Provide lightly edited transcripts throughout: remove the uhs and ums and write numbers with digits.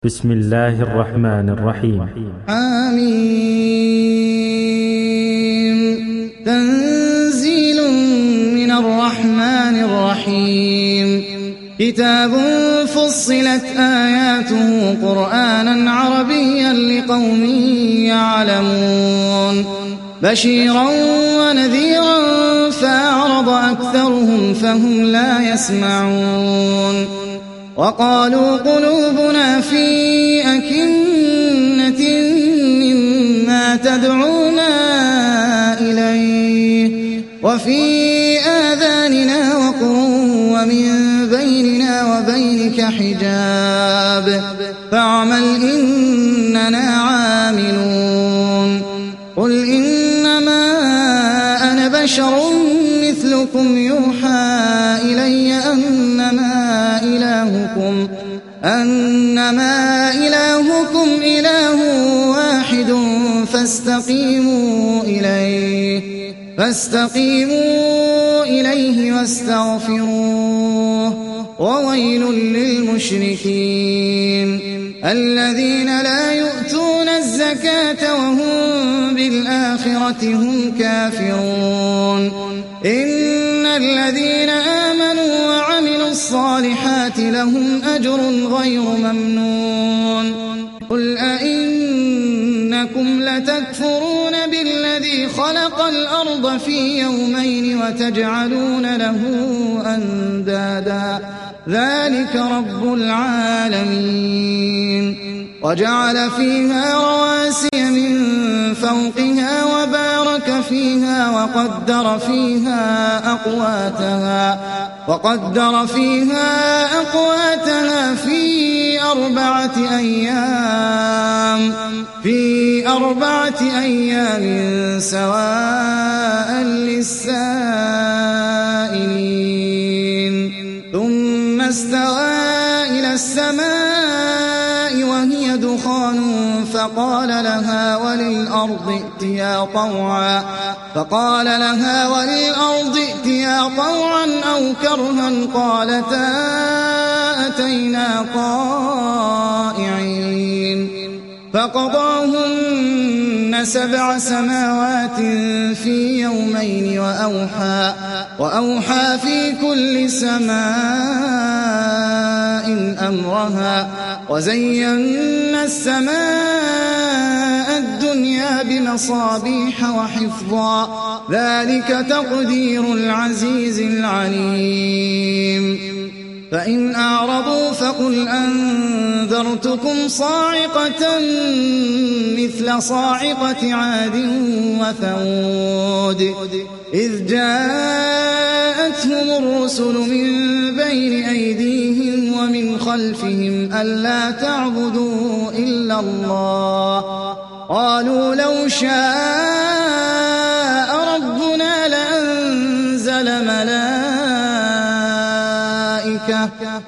بسم الله الرحمن الرحيم. آمين. تنزيل من الرحمن الرحيم. كتاب فصلت آياته قرآنا عربيا لقوم يعلمون بشيرا ونذيرا فأعرض أكثرهم فهم لا يسمعون وقالوا قلوبنا في أكنة مما تدعونا إليه وفي آذاننا وقر ومن بيننا وبينك حجاب فاعمل إننا عاملون قل إنما أنا بشر مثلكم يوحى إلي أنما إلهكم إله واحد فاستقيموا إليه واستغفروه وويل للمشركين الذين لا يؤتون الزكاة وهم بالآخرة هم كافرون إن الذين آمنوا وعملوا الصالحات لهم أجر غير ممنون قل أئنكم لتكفرون بالذي خلق الأرض في يومين وتجعلون له أندادا ذلك رب العالمين وجعل فيها رواسي من فوقها وبارك فيها وقدر فيها أقواتها في أربعة أيام سواء للسائلين ثم استوى إلى السماء وهي دخان فقال لها وللأرض ائتيا طوعا أو كرها قالتا أتينا طائعين فقضاهن 7 سماوات في يومين وأوحى في كل سماء أمرها وزينا السماء الدنيا بمصابيح وحفظا ذلك تقدير العزيز العليم فإن أعرضوا فقل أنذرتكم صاعقة مثل صاعقة عاد وثمود إذ جاءتهم الرسل من بين أيديهم ومن خلفهم ألا تعبدوا إلا الله قالوا لو شاء ربنا لأنزل ملائكة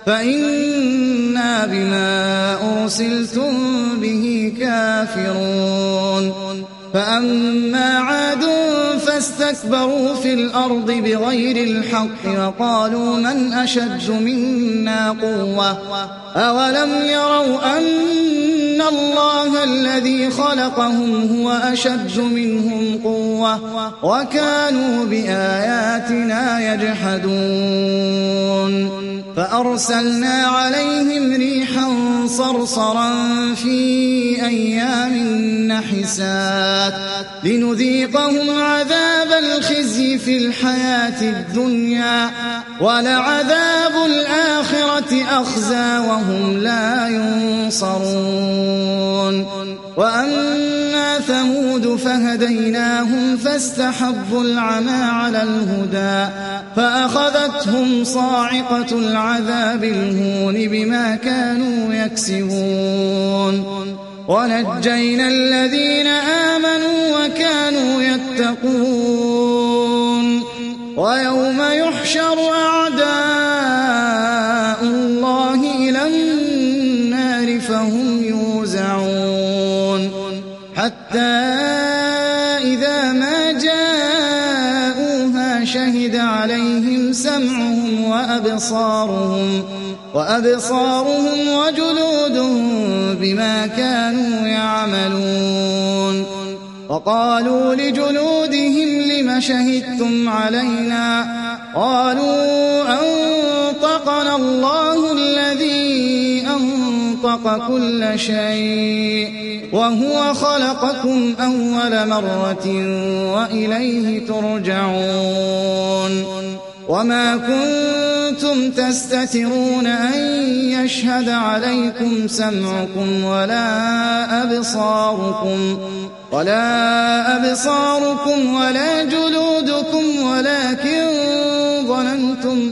فإنا بما أرسلتم به كافرون فأما عاد فاستكبروا في الأرض بغير الحق وقالوا من أشد منا قوة أولم يروا أن الله الذي خلقهم هو أشد منهم قوة وكانوا بآياتنا يجحدون فأرسلنا عليهم ريحا صرصرا في أيام نحسات لنذيقهم عذاب الخزي في الحياة الدنيا ولعذاب الآخرة أخزى وهم لا ينصرون وأما ثمود فهديناهم فاستحبوا العمى على الهدى فأخذتهم صاعقة العذاب الهون بما كانوا يكسبون ونجينا الذين آمنوا وكانوا يتقون ويوم يحشر أعداء الله إلى النار فهم يوزعون حتى إذا ما جاءوها شهد عليهم سمعهم وأبصارهم وجلودهم بما كانوا يعملون. وقالوا لجلودهم لم شهدتم علينا؟ قالوا أنطقنا الله الذي أنطق كل شيء وهو خلقكم أول مرة وإليه ترجعون. وما كنتم تستترون أن يشهد عليكم سمعكم ولا أبصاركم ولا جلودكم ولكن ظننتم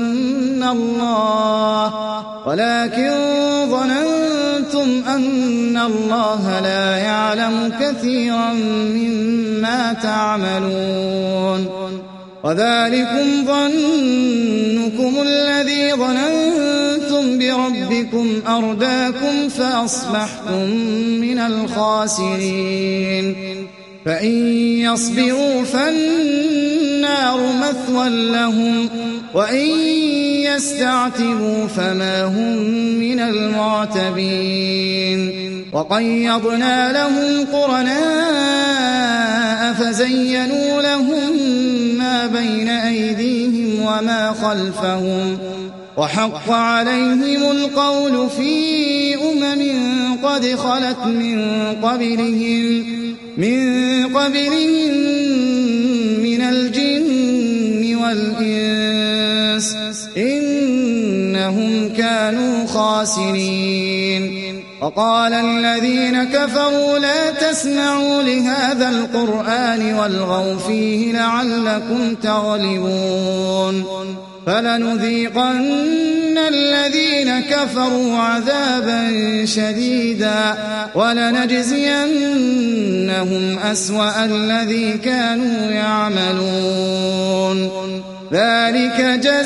أن الله لا يعلم كثيرا مما تعملون. وذلكم ظنكم الذي ظننتم بربكم أرداكم فأصبحتم من الخاسرين. فإن يصبروا فالنار مثوى لهم وإن يستعتبوا فما هم من المعتبين. وقيضنا لهم قرناء فزينوا لهم ما بين أيديهم وما خلفهم وحق عليهم القول في قد خلت من قبلهم من الجن والإنس إنهم كانوا خاسرين. وقال الذين كفروا لا تسمعوا لهذا القرآن والغوا فيه لعلكم تغلبون. فلنذيقن الذين كفروا عذابا شديدا ولنجزينهم أسوأ الذي كانوا يعملون. ذلك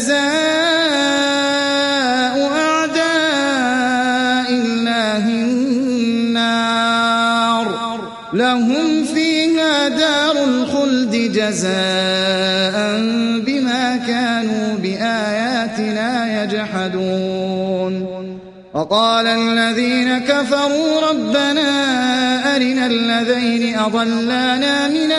جزاء أعداء الله النار لهم فيها دار الخلد جزاء بما كانوا بآياتنا يجحدون. وقال الذين كفروا ربنا أرنا الذين أضلانا من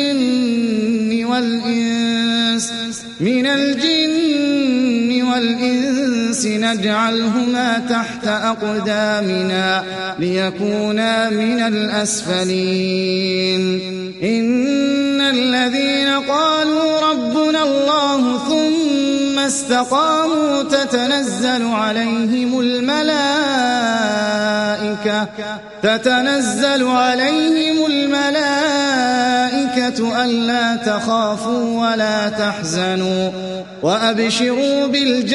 الجن والإنس نجعلهما تحت أقدامنا ليكونا من الأسفلين. إن الذين قالوا ربنا الله ثم استقاموا تتنزل عليهم الملائكة ألا تخافوا ولا تحزنوا وأبشروا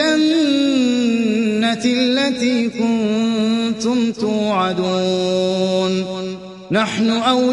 بالجنة التي كنتم توعدون. نحن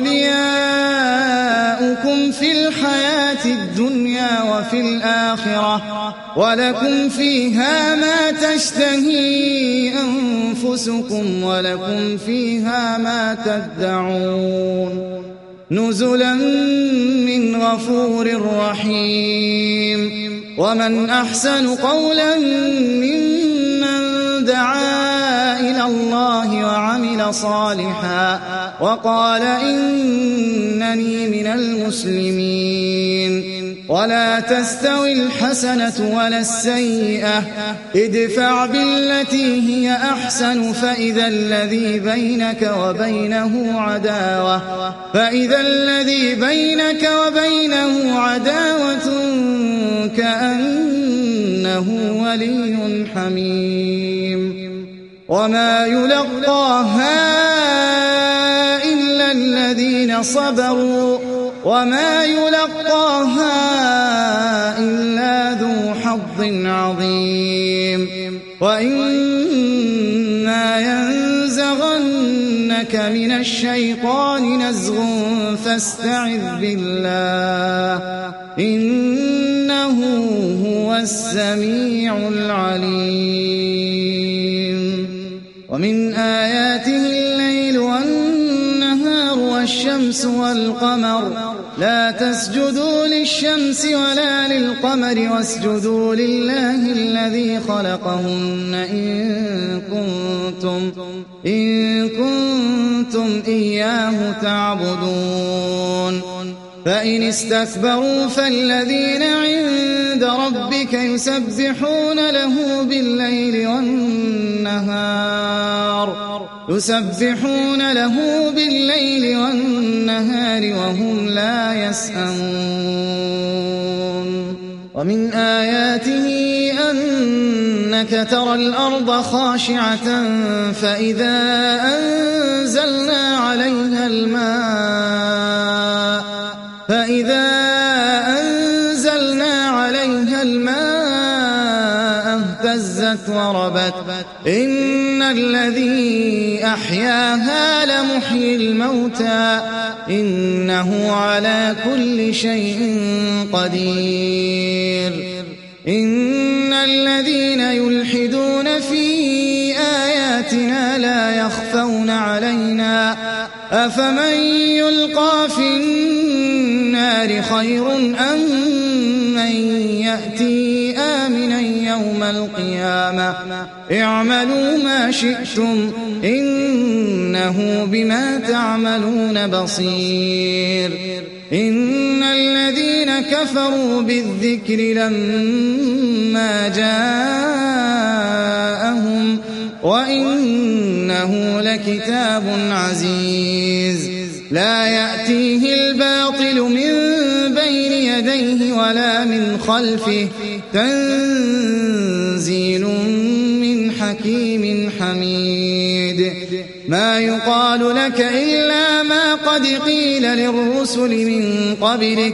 أولياؤكم في الحياة الدنيا وفي الآخرة ولكم فيها ما تشتهي أنفسكم ولكم فيها ما تدعون. نزلا من غفور رحيم. ومن أحسن قولا ممن دعا إلى الله وعمل صالحا وقال إنني من المسلمين. ولا تستوي الحسنة ولا السيئة ادفع بالتي هي أحسن فإذا الذي بينك وبينه عداوة كأنه ولي حميم. وما يلقاها إلا الذين صبروا وما يلقاها إلا ذو حظ عظيم. وإما ينزغنك من الشيطان نزغ فاستعذ بالله إنه هو السميع العليم. ومن آياته الليل والنهار والشمس والقمر لا تسجدوا للشمس ولا للقمر واسجدوا لله الذي خلقهن إن كنتم إياه تعبدون فإن استكبروا فالذين عند ربك يسبحون له بالليل والنهار وهم لا يسأمون ومن آياته أنك ترى الأرض خاشعة فإذا أنزلنا عليها الماء اهتزت وربت إن الذي أحياها لمحيي الموتى إنه على كل شيء قدير إن الذين يلحدون في آياتنا لا يخفون علينا أفمن يلقى في النار خير أم من يأتي آمنا يوم القيامة اعملوا ما شئتم إنه بما تعملون بصير إن الذين كفروا بالذكر لما جاءهم وإنه لكتاب عزيز لا يأتيه الباطل من بين يديه ولا من خلفه تنزيل من حكيم حميد ما يقال لك إلا ما قد قيل للرسل من قبلك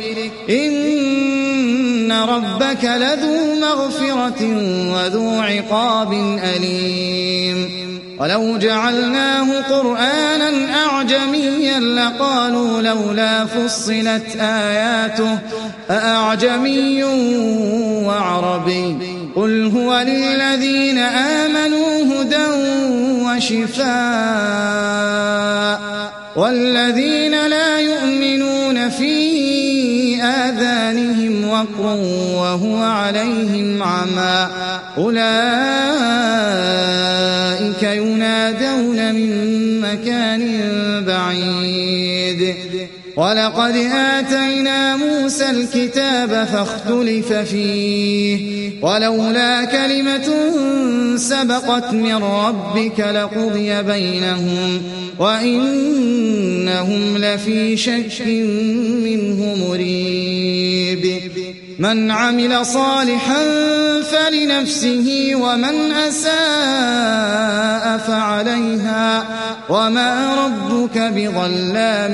إن ربك لذو مغفرة وذو عقاب أليم ولو جعلناه قرآنا أعجميا لقالوا لولا فصلت آياته أأعجمي وعربي قل هو للذين آمنوا هدى وشفاء والذين لا يؤمنون في آذانهم وقر وهو عليهم عمى أولئك ينادون من مكان بعيد ولقد آتينا موسى الكتاب فاختلف فيه ولولا كلمة سبقت من ربك لقضي بينهم وإنهم لفي شك منه مريب من عمل صالحا فلنفسه ومن أساء فعليها وما ربك بظلام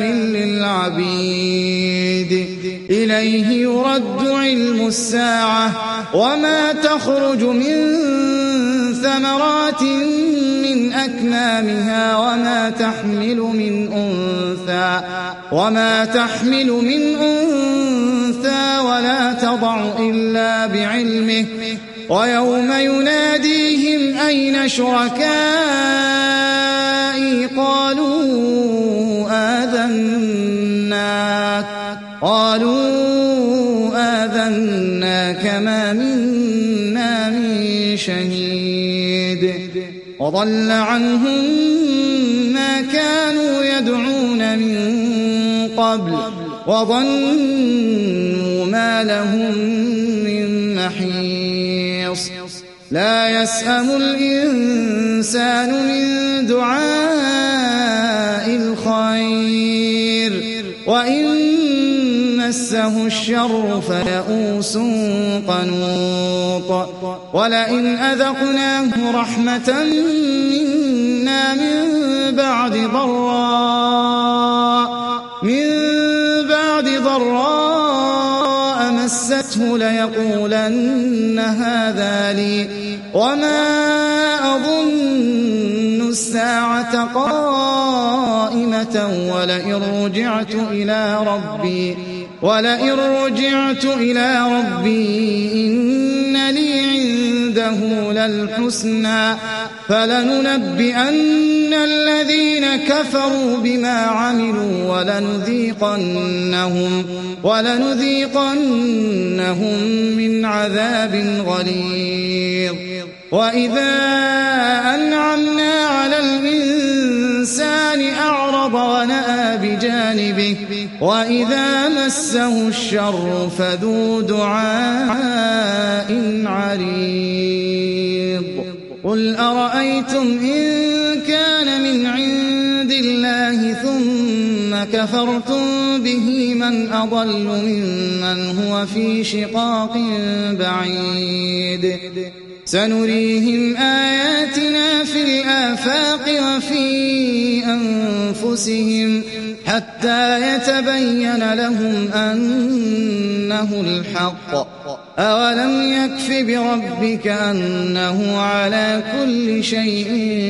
للعبيد إليه يرد علم الساعة وما تخرج من ثمرات من أكمامها وما تحمل من أنثى ولا تضع إلا بعلمه ويوم يناديهم أين شركائي قالوا آذناك ما منا من شهيد وضل عنهم ما كانوا يدعون من قبل وظنوا ما لهم من محيص لا يسأم الإنسان من دعاء الخير وإن مسه الشر فيئوس قنوط ولئن أذقناه رحمة منا من بعد ضراء مسته ليقولن هذا لي وما أظن الساعة قائمة ولئن رجعت إلى ربي إن لي عنده للحسنى فلننبئن الذين كفروا بما عملوا ولنذيقنهم من عذاب غليظ وإذا أنعمنا على الإنسان أعرض ونأى بجانبه وإذا مسه الشر فذو دعاء عريض قل أرأيتم إن كان من عند الله ثم كفرتم به من أضل ممن هو في شقاق بعيد سنريهم آياتنا في الآفاق وفي أنفسهم حتى يتبين لهم أنه الحق أولم يكف بربك أنه على كل شيء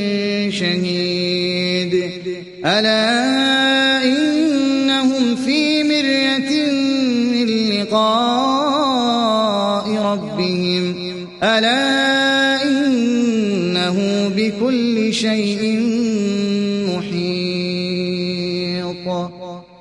شهيد ألا إنهم في مرية من لقاء ربهم ألا إنه بكل شيء محيط